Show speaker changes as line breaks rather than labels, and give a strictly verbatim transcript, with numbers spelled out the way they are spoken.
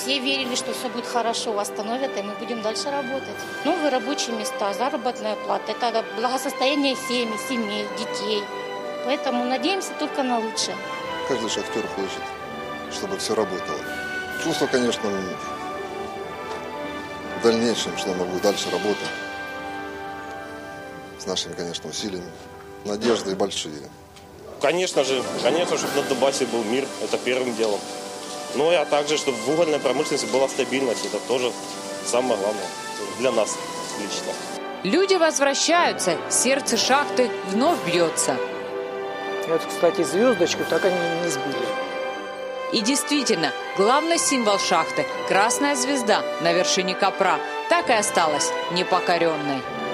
все верили, что все будет хорошо, восстановят, и мы будем дальше работать. Новые рабочие места, заработная плата, это благосостояние семьи, семей, детей. Поэтому надеемся только на лучшее.
Каждый шахтер хочет, чтобы все работало. Чувство, конечно, в дальнейшем, что оно будет дальше работать. С нашими, конечно, усилиями. Надежды большие.
Конечно же, конечно, чтобы на Донбассе был мир, это первым делом. Ну, а также, чтобы в угольной промышленности была стабильность, это тоже самое главное для нас лично.
Люди возвращаются, сердце шахты вновь бьется.
Вот, кстати, звездочку так они не сбили.
И действительно, главный символ шахты – красная звезда на вершине копра так и осталась непокоренной.